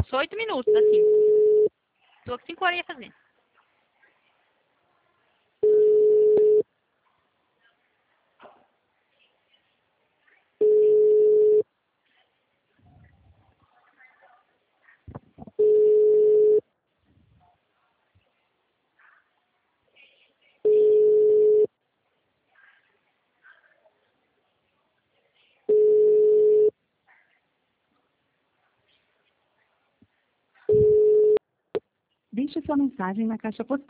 Passou 8 minutos, assim. Tô com 5 horas ia fazer. Deixe sua mensagem na caixa postal.